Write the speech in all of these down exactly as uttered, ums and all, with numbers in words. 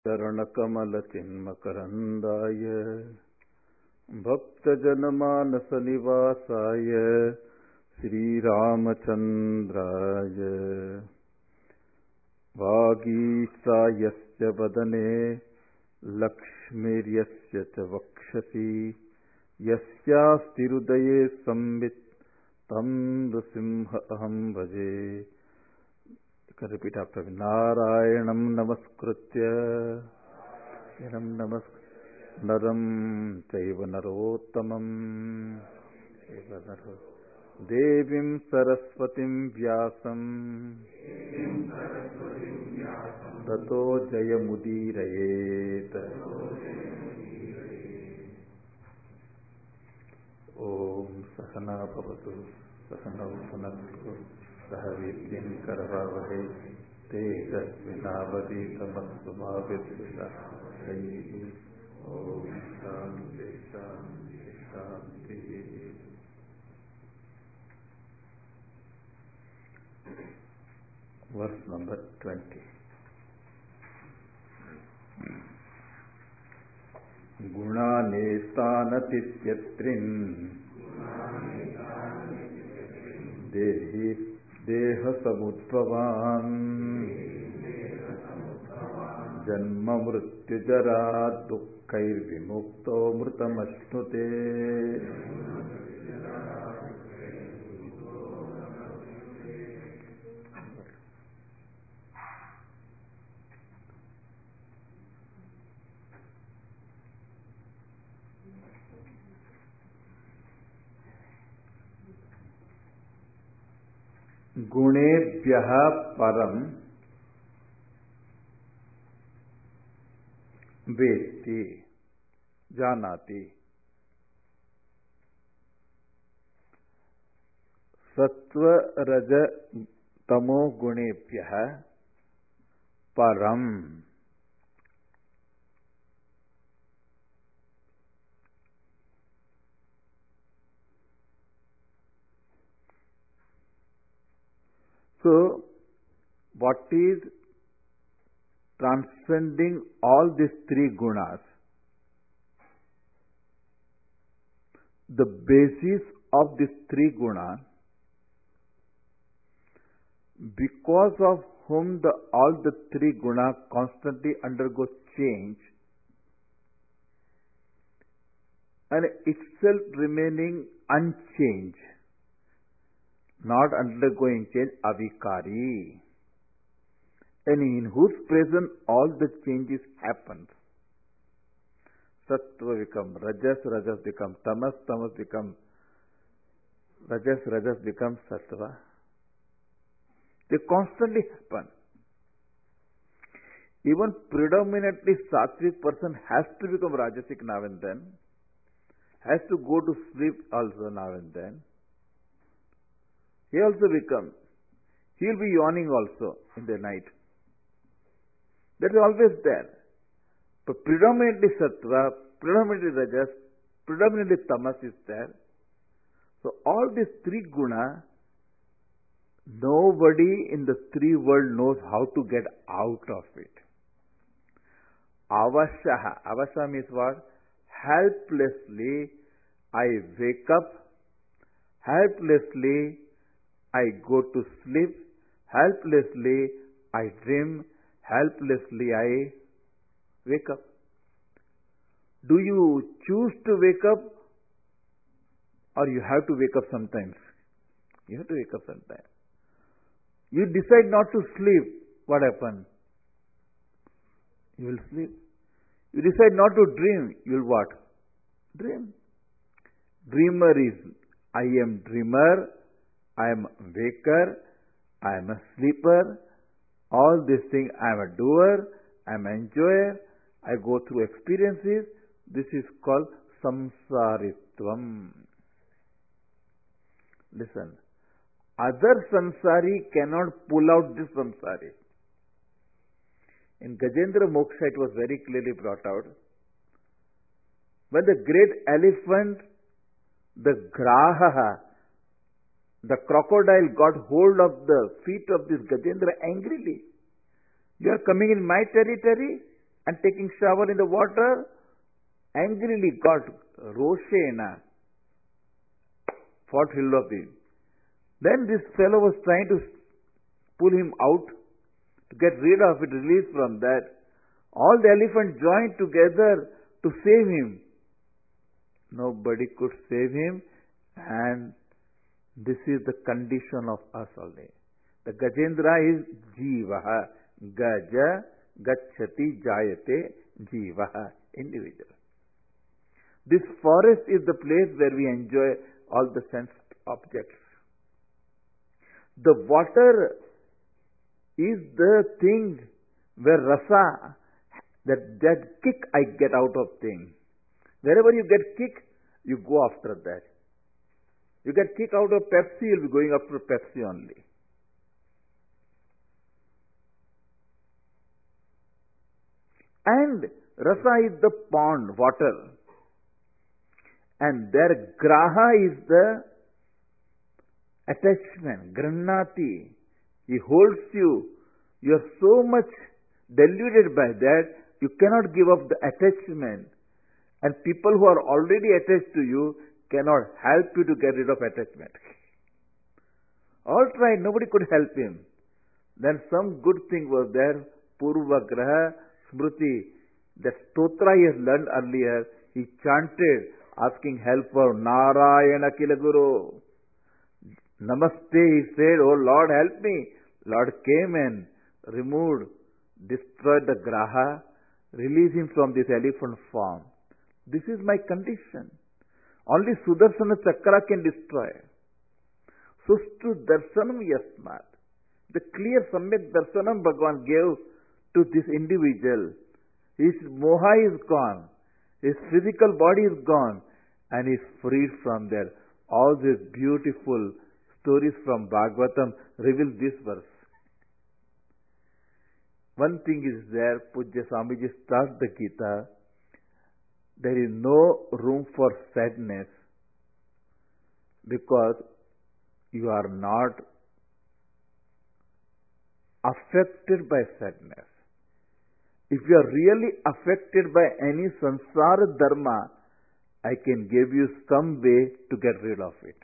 चरणकमलचिन्मकरन्दाय भक्तजनमानसनिवासाय श्रीरामचन्द्राय वागीशायस्य वदने लक्ष्मीर्यस्य च वक्षसि यस्यास्तिहृदये संवित् तं नृसिंहमहं भजे. You can repeat after me. Narayanam namaskritya Naram namas Naram chaiva narottamam chaiva naro Devim Saraswatim Vyasam Tato Jayamudirayet. Om Sahana Bhavatu Sahana Bhavatu Sahavityam Karavavahe Tejasvinavadi Tamasvabhavidvishahayyi. Om Shanti Shanti Shanti. Verse number twenty. Gunanetanatityatrin Dehi Deha samudbhavan Janma mrityu jara dukkair vimukto mritamashnute. गुणेभ्यः परम वेत्ति जानाति. सत्व रज तमो गुणेभ्यः परम So, what is transcending all these three gunas? The basis of these three gunas, because of whom the, all the three gunas constantly undergo change and itself remaining unchanged, not undergoing change, avikari, and in whose presence all the changes happen. Sattva become rajas, rajas become tamas, tamas become rajas, rajas become sattva. They constantly happen. Even predominantly sattvic person has to become rajasic now and then, has to go to sleep also now and then. He also becomes. He will be yawning also in the night. That is always there. But predominantly sattva, predominantly rajas, predominantly tamas is there. So all these three guna, nobody in the three world knows how to get out of it. Avashaha. Avasha means what? Helplessly I wake up. Helplessly I go to sleep, helplessly I dream, helplessly I wake up. Do you choose to wake up or you have to wake up sometimes? You have to wake up sometimes. You decide not to sleep, what happens? You will sleep. You decide not to dream, you will what? Dream. Dreamer is, I am dreamer, I am a waker, I am a sleeper, all these things, I am a doer, I am an enjoyer, I go through experiences. This is called samsaritvam. Listen, other samsari cannot pull out this samsari. In Gajendra Moksha it was very clearly brought out. When the great elephant, the graha, the crocodile got hold of the feet of this Gajendra angrily. You are coming in my territory? and taking shower in the water, angrily got Roshena, fought hill of him. Then this fellow was trying to pull him out, to get rid of it, release from that. All the elephants joined together to save him. Nobody could save him, and this is the condition of us only. The Gajendra is Jivaha. Gaja, Gachati, Jayate, Jivaha. Individual. This forest is the place where we enjoy all the sense objects. The water is the thing where rasa, that, that kick I get out of things. Wherever you get kick, you go after that. You get kick out of Pepsi, you'll be going after Pepsi only. And rasa is the pond, water. And there graha is the attachment, granati. He holds you. You are so much deluded by that, you cannot give up the attachment. And people who are already attached to you cannot help you to get rid of attachment. All tried, nobody could help him. Then some good thing was there, Purva Graha Smriti. That stotra he has learned earlier, he chanted, asking help for Narayana Kila Guru. Namaste, he said, oh Lord, help me. Lord came and removed, destroyed the graha, released him from this elephant form. This is my condition. Only Sudarsana Chakra can destroy. Sustu Darsanam Yasmat. The clear Samyak Darsanam Bhagavan gave to this individual. His moha is gone. His physical body is gone. And he is freed from there. All these beautiful stories from Bhagavatam reveal this verse. One thing is there, Pujya Swamiji starts the Gita. There is no room for sadness because you are not affected by sadness. If you are really affected by any samsara dharma, I can give you some way to get rid of it.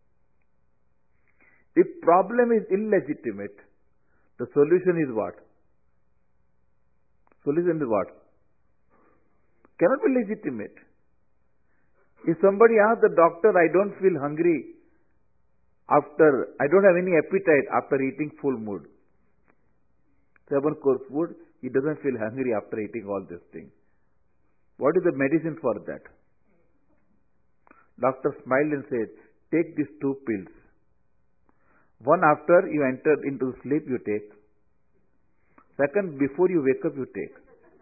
If problem is illegitimate, the solution is what? Solution is what? Cannot be legitimate. If somebody asks the doctor, I don't feel hungry after, I don't have any appetite after eating full mood. Seven course food, he doesn't feel hungry after eating all these things. What is the medicine for that? Doctor smiled and said, take these two pills. One after you enter into sleep you take. Second, before you wake up you take.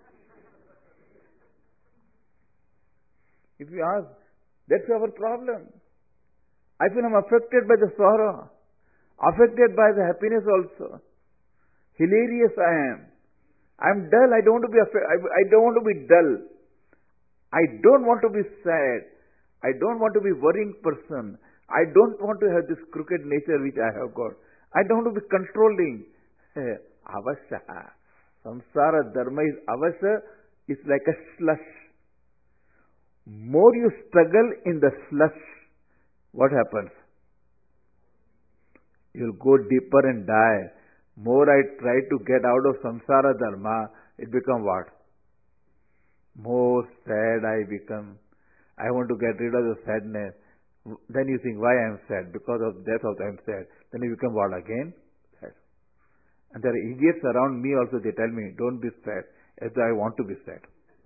If you ask, that's our problem. I feel I'm affected by the sorrow, affected by the happiness also. Hilarious I am. I'm dull, I don't want to be affa- I, I don't want to be dull. I don't want to be sad. I don't want to be worrying person. I don't want to have this crooked nature which I have got. I don't want to be controlling. Avasya. Samsara dharma is avasya. It's like a slush. More you struggle in the slush, what happens? You'll go deeper and die. More I try to get out of samsara dharma, it becomes what? More sad I become. I want to get rid of the sadness. Then you think, why I am sad? Because of death also I am sad. Then you become what again? Sad. And there are idiots around me also, they tell me, don't be sad, as though I want to be sad.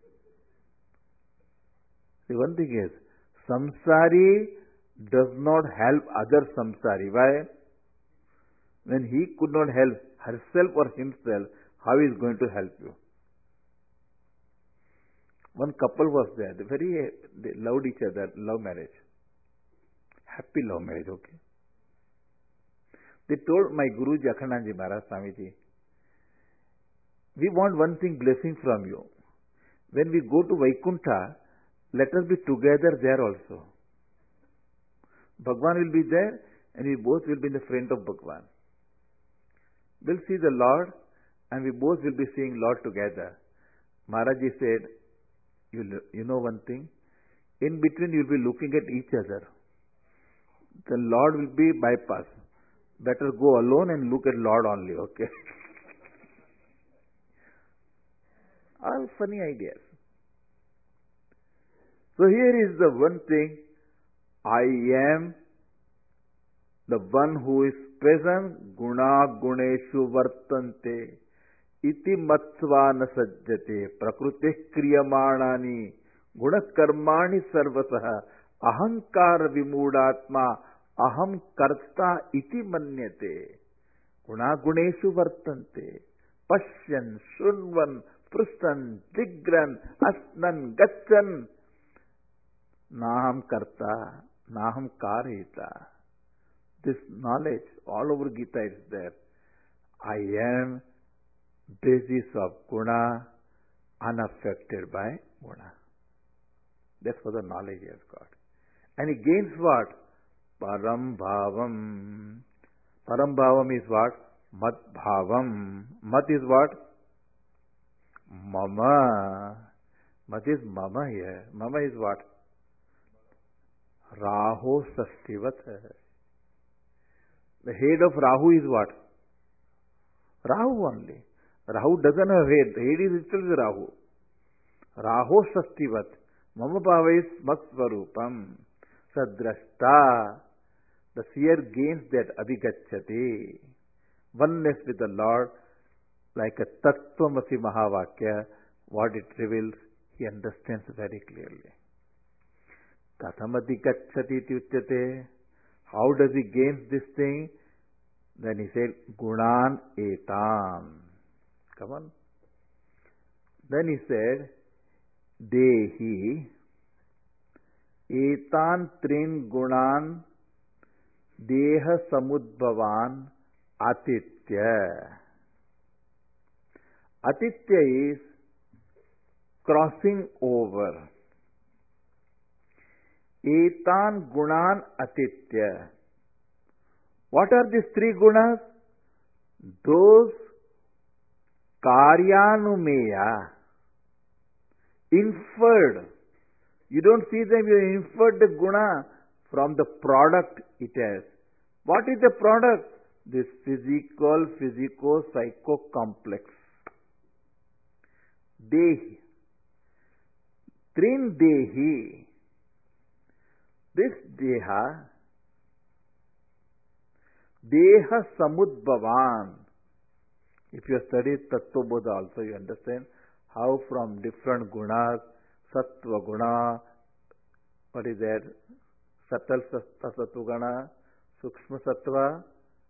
See, one thing is, samsari does not help other samsari. Why? When he could not help herself or himself, how is going to help you? One couple was there, they very, they loved each other, love marriage. Happy love marriage, okay. They told my Guruji Akhandanji Maharaj Swamiji, we want one thing, blessing from you. When we go to Vaikuntha, let us be together there also. Bhagwan will be there and we both will be in the front of Bhagwan. We'll see the Lord and we both will be seeing Lord together. Maharaji said, you, you know one thing? In between you'll be looking at each other. The Lord will be bypass. Better go alone and look at Lord only, okay? All funny ideas. So here is the one thing. I am the one who is present. Guna guneshu vartante. Iti matsva na sajjate. Prakriti kriyamanani. Guna karmani sarvasaha. Ahankara vimudatma. Aham karta iti manyate. Guna guneshu vartante. Pashyan, shunvan, prustan, jigran, asnan, gachan. Naham karta, naham karita. This knowledge all over Gita is there. I am basis of guna, unaffected by guna. That's what the knowledge he has got. And he gains what? Param bhavam. Param bhavam is what? Mat bhavam. Mat is what? Mama. Mat is mama here. Mama is what? Rahu Sastivat. The head of Rahu is what? Rahu only. Rahu doesn't have head. The head is itself Rahu. Rahu Sastivat. Mama Bhava is Matsvarupam. Sadrashta. The seer gains that Abhigacchati. Oneness with the Lord, like a Tattvamasi Mahavakya, what it reveals, he understands very clearly. Kathamati gacchati tyuchyate. How does he gain this thing? Then he said, Gunan etan. Come on. Then he said, Dehi etan trin gunan deha samudbhavan atitya. Atitya is crossing over. Etan gunan atitya. What are these three gunas? Those karyanumeya, inferred. You don't see them, you inferred the guna from the product it has. What is the product? This physical, physico-psycho complex. Dehi. Trin dehi. This deha, deha samudbhavan. If you study Tattvabodha also, you understand how from different gunas, sattva guna, what is that? Satal sattva guna, sukshma sattva,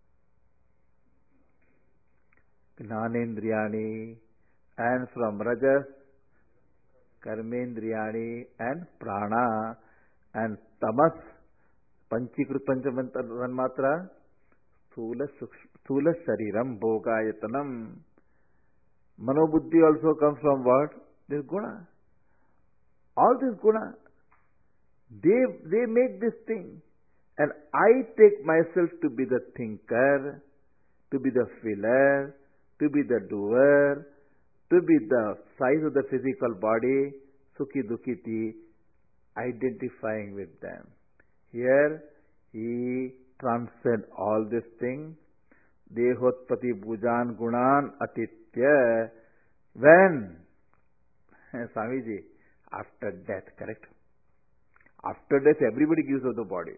gnanendriyani, and from rajas, karmendriyani, and prana, and tamas, panchikrut panchamanmatra, sthula sthula shariram bhogayatanam. Manobuddhi also comes from what? This guna. All this guna, they, they make this thing. And I take myself to be the thinker, to be the feeler, to be the doer, to be the size of the physical body, sukhi dukhiti, identifying with them. Here, he transcends all these things. Dehotpati bhujan gunan atitya. When? Swamiji, after death, correct? After death, everybody gives up the body.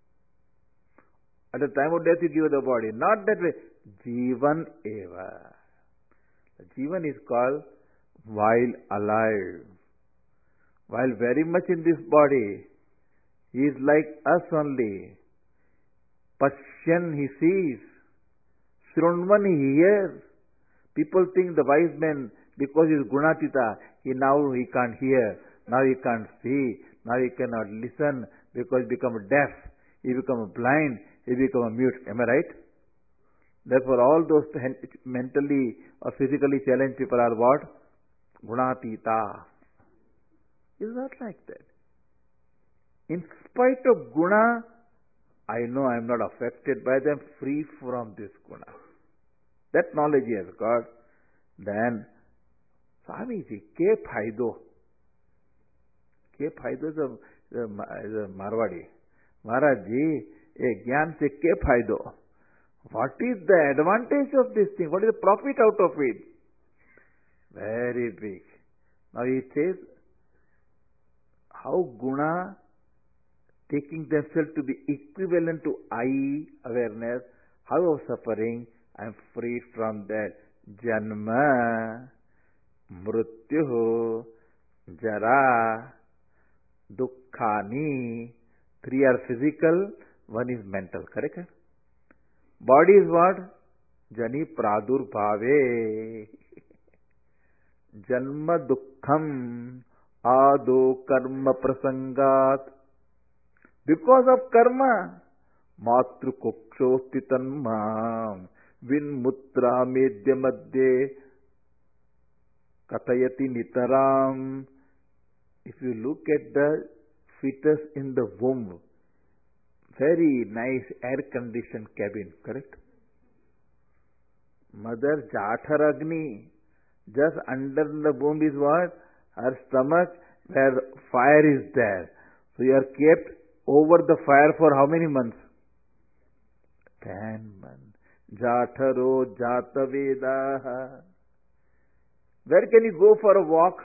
At the time of death, you give the body. Not that way. Jivan eva. The Jivan is called while alive. While very much in this body, he is like us only. Pashyan, he sees. Shrunvan, he hears. People think the wise man, because he is gunatita, he now he can't hear, now he can't see, now he cannot listen, because he become deaf, he become blind, he become mute. Am I right? Therefore, all those mentally or physically challenged people are what? Gunatita. It's not like that. In spite of guna, I know I am not affected by them, free from this guna. That knowledge he has got. Then, Swamiji, ke faido? Ke faido is a, is a, is a Marwadi. Maharaj ji, a gyan se ke faido? What is the advantage of this thing? What is the profit out of it? Very big. Now he says, how guna taking themselves to be equivalent to I awareness, how of suffering, I am freed from that. Janma, mrityu, jara, dukkhani. Three are physical, one is mental. Correct? Body is what? Jani pradur bhave. Janma dukkham ado karma prasangat. Because of karma, matru kokshosti tanmam vin mutra medya madhye katayati nitaram. If you look at the fetus in the womb, very nice air-conditioned cabin, correct? Mother Jatharagni, just under the womb is what? Her stomach where fire is there. So you are kept over the fire for how many months? Ten months. Jatharo Jatavedaha. Where can you go for a walk?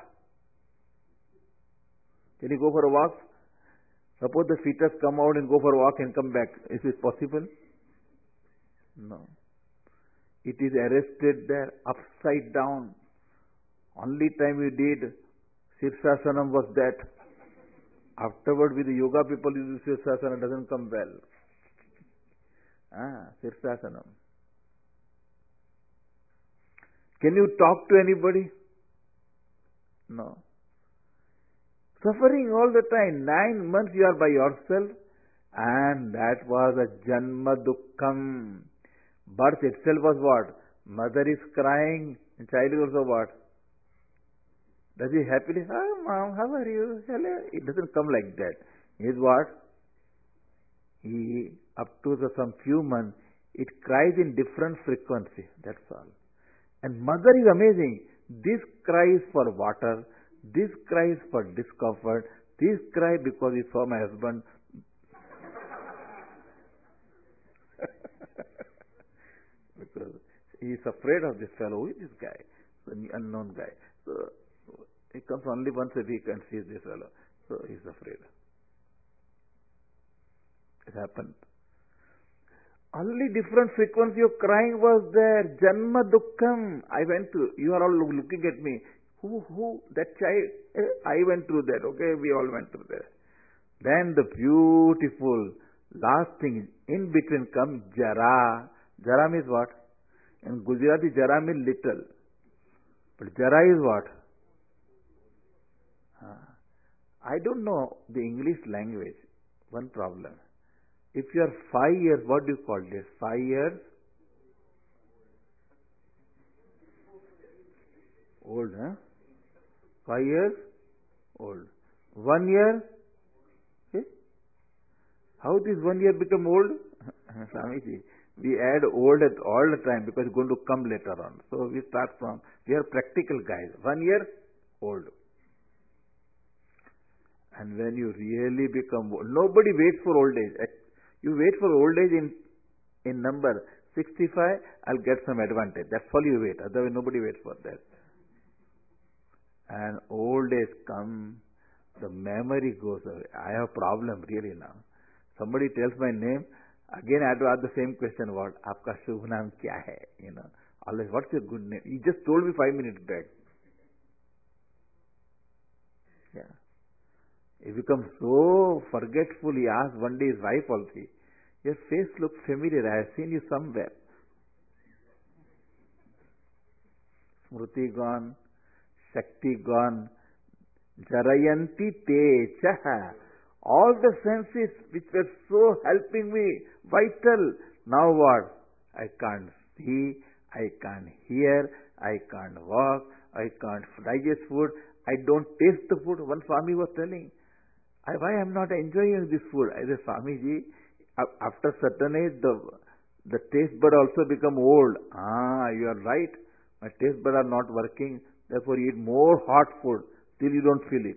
Can you go for a walk? Suppose the fetus come out and go for a walk and come back. Is it possible? No. It is arrested there, upside down. Only time we did Sirsasanam was that. Afterward, with the yoga people, you do Sirsasanam, doesn't come well. Ah, Sirsasanam. Can you talk to anybody? No. Suffering all the time. Nine months you are by yourself. And that was a Janma Dukkham. Birth itself was what? Mother is crying. And child is also what? Does he happily, oh mom, how are you? Hello. It doesn't come like that. He is what? He, up to the, some few months, it cries in different frequency. That's all. And mother is amazing. This cries for water. This cries for discomfort. This cry because he saw my husband. Because he is afraid of this fellow. Who is this guy? The unknown guy. So he comes only once a week and sees this fellow. So he is afraid. It happened. Only different frequency of crying was there. Janma Dukkham. I went to, you are all looking at me. Who, who, that child? Eh, I went through that, okay? We all went through that. Then the beautiful last thing, in between comes Jara. Jara means what? In Gujarati, Jara means little. But Jara is what? Uh, I don't know the English language. One problem. If you are five years, what do you call this? Five years? Old, huh? Five years? Old. One year? Okay. How does one year become old? Swamiji, we add old at all the time because it's going to come later on. So we start from, we are practical guys. One year? Old. And when you really become old, nobody waits for old age. You wait for old age in, in number sixty-five, I'll get some advantage. That's all you wait. Otherwise nobody waits for that. And old age comes, the memory goes away. I have a problem really now. Somebody tells my name, again I have to ask the same question, what? Aapka shubh naam kya hai? You know, always, what's your good name? You just told me five minutes back. Yeah. He becomes so forgetful, he asks one day his wife also, your face looks familiar, I have seen you somewhere. Smriti gone, Shakti gone, Jarayanti te chaha. All the senses which were so helping me, vital, now what? I can't see, I can't hear, I can't walk, I can't digest food, I don't taste the food. One Swami was telling, I, why I am not enjoying this food? I said, Swamiji, after certain age, the, the taste bud also become old. Ah, you are right. My taste bud are not working. Therefore, eat more hot food till you don't feel it.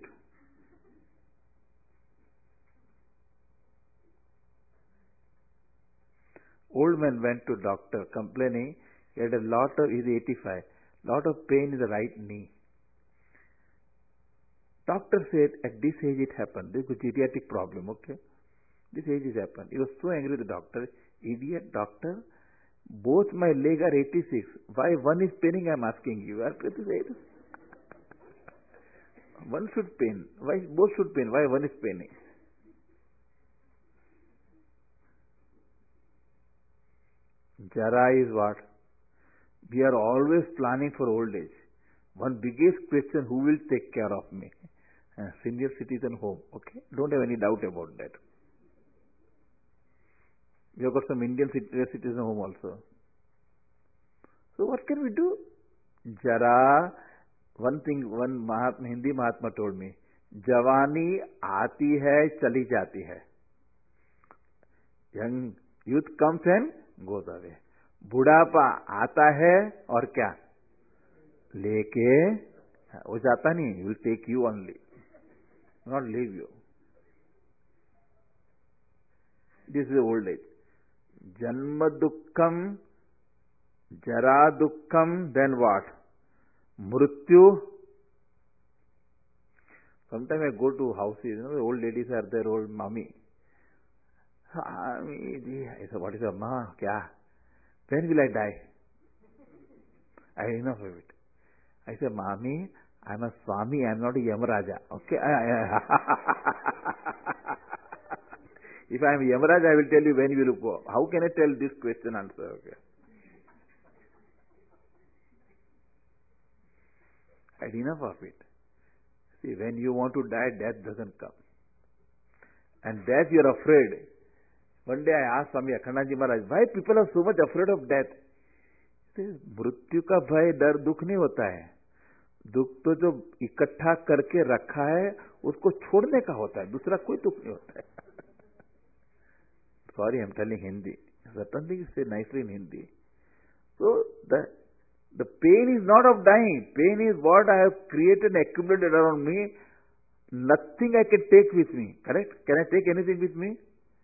Old man went to doctor complaining he had a lot of, he's eighty-five, lot of pain in the right knee. Doctor said, at this age it happened. This is a geriatric problem, okay? This age it happened. He was so angry with the doctor. Idiot doctor, both my leg are eighty-six. Why one is paining, I am asking you. One should pain. Why both should pain? Why one is paining? Jara is what? We are always planning for old age. One biggest question, who will take care of me? Uh, senior citizen home, okay? Don't have any doubt about that. We have got some Indian citizen home also. So what can we do? Jara, one thing, one Mahatma, Hindi Mahatma told me, Javani aati hai, chali jati hai. Young youth comes and goes away. बुढ़ापा आता है और क्या लेके वो जाता नहीं. Will take you only, not leave you. This is old age. Janma dukkham, jara dukkham, then what? Mrityu. Sometimes I go to houses, you know, the old ladies are there, old mommy. I said, what is your ma? Kya? When will I die? I enough of it. I said, Mommy, I'm a Swami, I'm not a Yamaraja. Okay? If I am Yamaraja, I will tell you when you will go. How can I tell this question answer? Okay. I had enough of it. See, when you want to die, death doesn't come. And death you are afraid. One day I asked Swami Akhandaji Maharaj, why people are so much afraid of death? मृत्यु का भय डर दुख नहीं होता है. दुख तो जो इकट्ठा करके रखा है उसको छोड़ने का होता है. दूसरा कोई दुख नहीं होता है. Sorry, I'm telling Hindi. Certainly you say nicely in Hindi. So the the pain is not of dying. Pain is what I have created and accumulated around me. Nothing I can take with me. Correct? Can I take anything with me?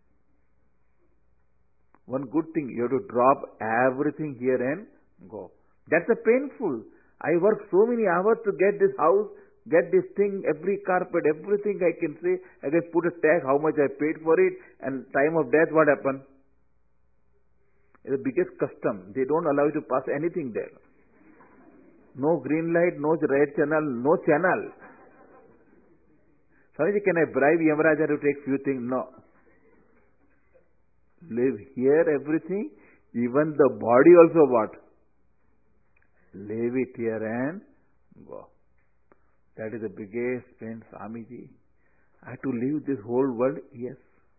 One good thing, you have to drop everything here and go. That's a painful. I work so many hours to get this house, get this thing, every carpet, everything I can say. I can put a tag how much I paid for it, and time of death what happened? It's the biggest custom. They don't allow you to pass anything there. No green light, no red channel, no channel. Sorry, can I bribe Yamaraja to take few things? No. Live here everything, even the body also what? Leave it here and go. That is the biggest pain, Swamiji. I have to leave this whole world? Yes.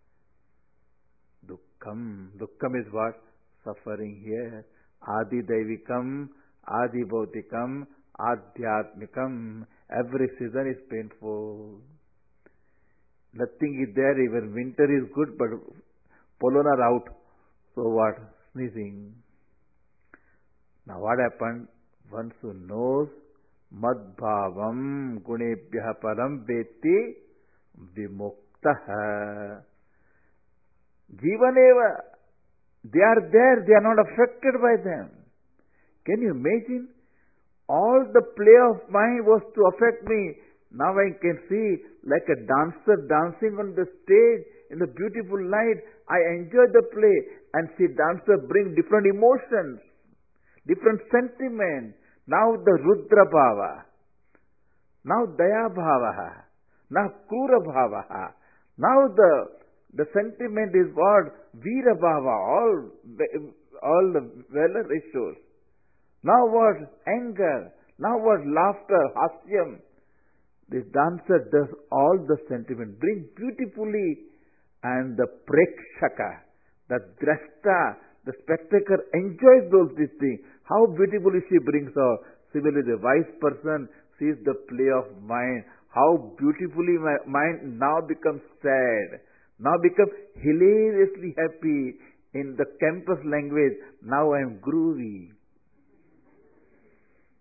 Dukkham. Dukkham is what? Suffering here. Adi Daivikam, Adi Bhautikam, Adhyatmikam. Every season is painful. Nothing is there, even winter is good, but pollen are out. So what? Sneezing. Now what happened? Once who knows madbhavam gunebhyah param veti vimuktaha. Jivaneva. They are there, they are not affected by them. Can you imagine? All the play of mind was to affect me. Now I can see like a dancer dancing on the stage in the beautiful light. I enjoy the play and see dancer bring different emotions, different sentiments. Now the Rudra Bhava, now Daya Bhava, now Krura Bhava. Now the the sentiment is what? Veera Bhava, all, all the valor issues. Now what? Anger. Now what? Laughter, hasyam. This dancer does all the sentiment, brings beautifully, and the prekshaka, the drashta, the spectator enjoys those these things. How beautifully she brings out. Similarly, the wise person sees the play of mind. How beautifully my mind now becomes sad, now becomes hilariously happy. In the campus language, now I am groovy.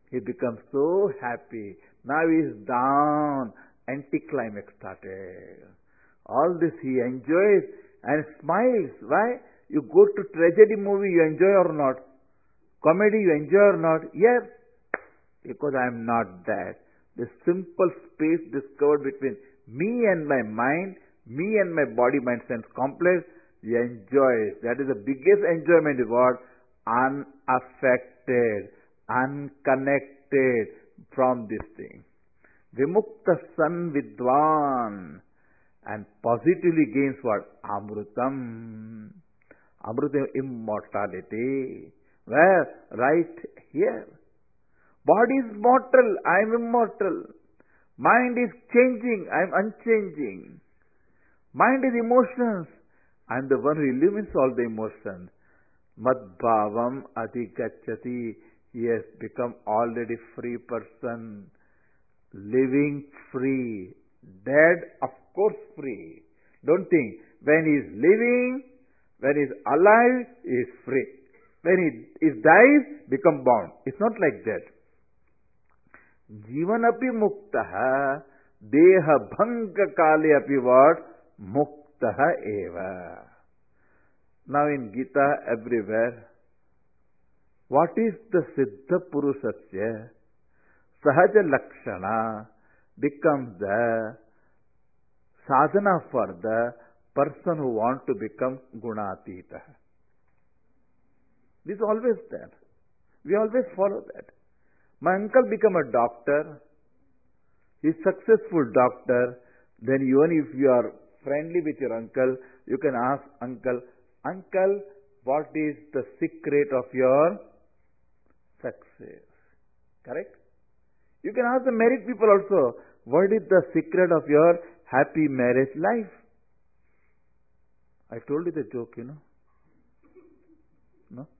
He becomes so happy. Now he is down. Anticlimax started. All this he enjoys and smiles. Why? You go to tragedy movie, you enjoy or not? Comedy, you enjoy or not? Yes. Because I am not that. The simple space discovered between me and my mind, me and my body, mind, sense complex, you enjoy it. That is the biggest enjoyment is what? Unaffected, unconnected from this thing. Vimukta san vidwan, and positively gains what? Amrutam. Amrutam, immortality. Where? Right here. Body is mortal, I am immortal. Mind is changing, I am unchanging. Mind is emotions, I am the one who illumines all the emotions. Madbhavam adhigacchati. He has become already free person. Living free. Dead, of course free. Don't think. When he is living, when he is alive, he is free. When he is dies, become bound. It's not like that. Jivan api muktaha, deha bhanga kale api what? Muktaha eva. Now in Gita, everywhere, what is the Siddha Purusasya? Sahaja Lakshana becomes the sadhana for the person who wants to become Gunatita. This is always there. We always follow that. My uncle became a doctor. He is successful doctor. Then even if you are friendly with your uncle, you can ask uncle, Uncle, what is the secret of your success? Correct? You can ask the married people also, what is the secret of your happy marriage life? I told you the joke, you know. No?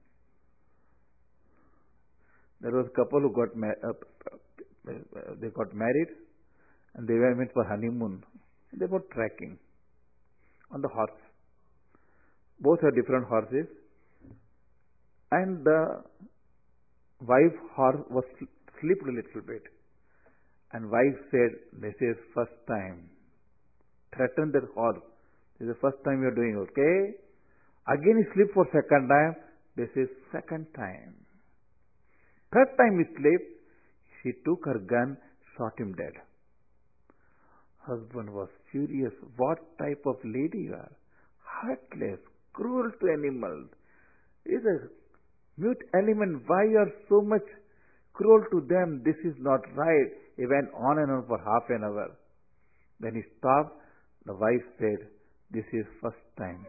There was a couple who got ma- uh, uh, they got married and they went for honeymoon. They were trekking on the horse. Both are different horses. And the wife horse was slipped a little bit. And wife said, this is first time. Threatened that horse. This is the first time you are doing, okay? Again he slipped for second time. This is second time. Third time he slipped. She took her gun, shot him dead. Husband was furious. What type of lady you are? Heartless, cruel to animals. Is a mute element. Why you are so much cruel to them? This is not right. He went on and on for half an hour. Then he stopped. The wife said, this is first time.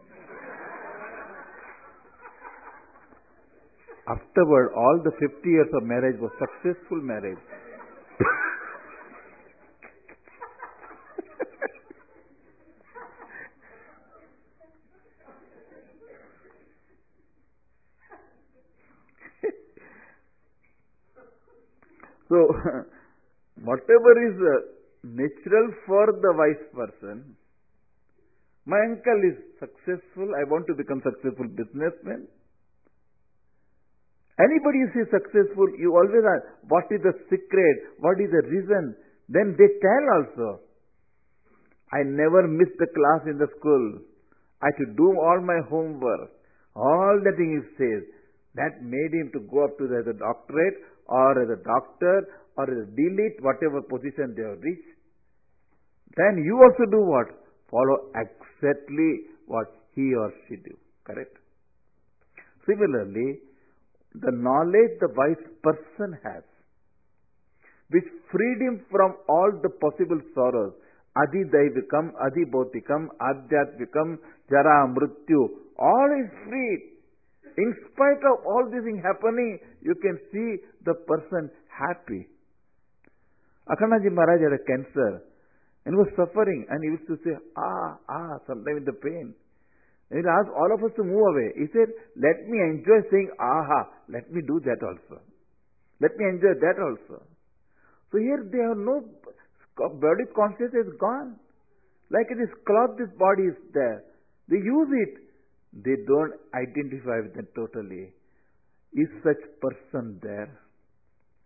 Afterward, all the fifty years of marriage was successful marriage. So, whatever is uh, natural for the wise person, my uncle is successful, I want to become successful businessman. Anybody you see successful, you always ask, what is the secret? What is the reason? Then they tell also. I never missed a class in the school. I should do all my homework. All the things he says. That made him to go up to the, the doctorate or as a doctor or as a delete, whatever position they have reached. Then you also do what? Follow exactly what he or she do. Correct? Similarly, the knowledge the wise person has, which freed him from all the possible sorrows, Adi Daivikam, Adi Bhautikam, Adhyatvikam, Jara Mrityu, all is freed. In spite of all this thing happening, you can see the person happy. Akhanaji Maharaj had a cancer and was suffering, and he used to say, ah, ah, sometimes the pain. And he asked all of us to move away. He said, let me enjoy saying, aha, let me do that also. Let me enjoy that also. So here they have no, body consciousness is gone. Like it is cloth, this body is there. They use it. They don't identify with it totally. Is such person there?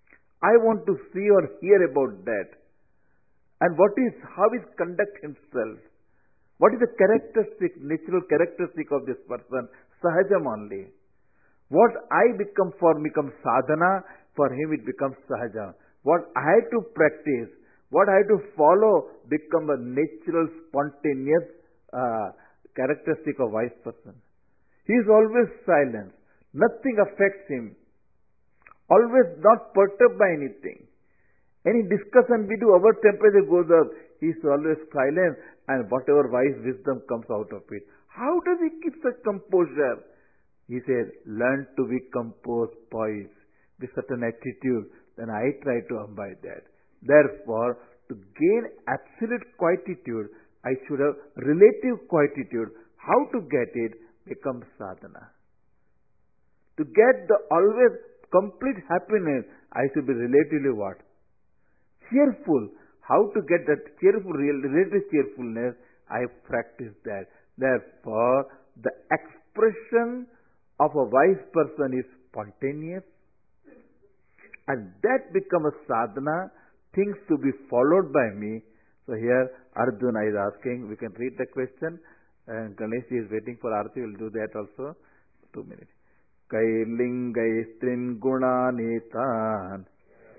I want to see or hear about that. And what is, how is conduct himself? What is the characteristic, natural characteristic of this person? Sahajam only. What I become for me becomes sadhana, for him it becomes sahajam. What I have to practice, what I have to follow become a natural, spontaneous uh, characteristic of wise person. He is always silent. Nothing affects him. Always not perturbed by anything. Any discussion we do, our temperature goes up. He is always silent, and whatever wise wisdom comes out of it. How does he keep such composure? He said, learn to be composed, poised, with certain attitude. Then I try to abide that. Therefore, to gain absolute quietude, I should have relative quietude. How to get it becomes sadhana. To get the always complete happiness, I should be relatively what? Cheerful. How to get that cheerful, relative cheerfulness, I practice that. Therefore, the expression of a wise person is spontaneous, and that becomes a sadhana, things to be followed by me. So here Arjuna is asking, we can read the question, and Ganesh is waiting for Arti, we will do that also. Two minutes. Kailingai strin guna netan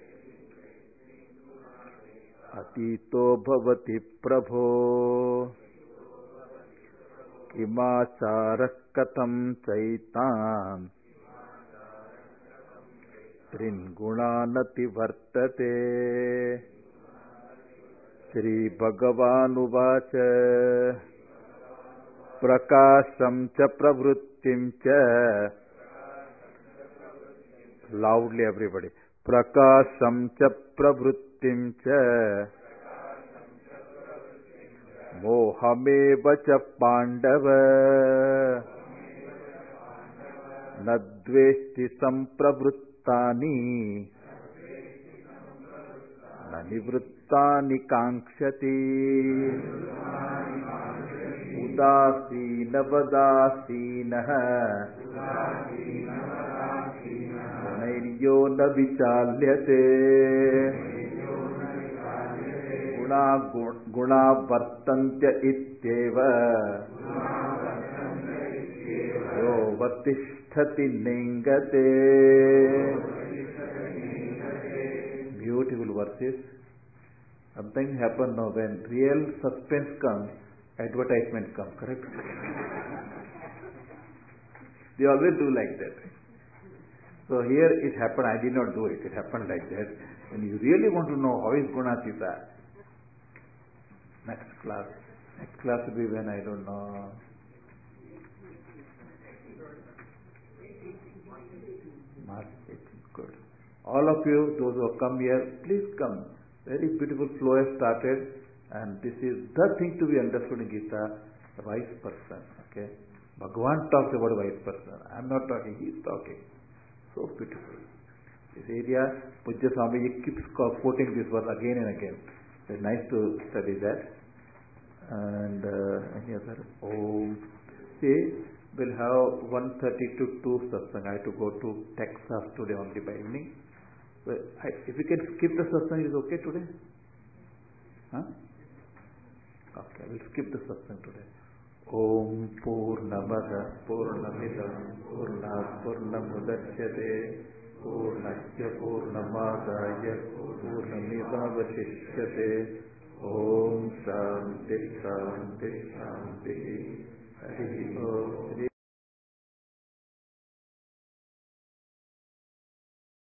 atito bhavati prabho kimacharak katham chaitan strin guna nati vartate. Shri Bhagavan uvacha prakasham cha pravrittim cha. Loudly everybody. Prakasham cha pravrittim cha mohameva cha pandava nadvesti sampravrittani nanivrittani kankshati udasina vadasina Yo na vichalyate guna guna vartantya ityeva yo vatisthati ningate. Beautiful verses. Something happens now when real suspense comes, advertisement comes, correct? They always do like that. So here it happened, I did not do it, it happened like that. When you really want to know how is Gunatita, next class, next class will be when I don't know. March eighteenth, good. All of you, those who have come here, please come. Very beautiful flow has started, and this is the thing to be understood in Gita, the wise person, okay. Bhagavan talks about a wise person. I am not talking, he is talking. So beautiful. This area, Pujya Swami keeps quoting this verse again and again. It's nice to study that. And uh, any other? Oh, see, we'll have one thirty to two satsang. I have to go to Texas today only by evening. So I, if we can skip the satsang, is okay today? Huh? Okay, we'll skip the satsang today. Om Purnamada Purnamidam Purnat Purnamudachyate Purnasya Purnamadaya Purnamidavashishyate. Om Shanti Shanti Shanti. Hari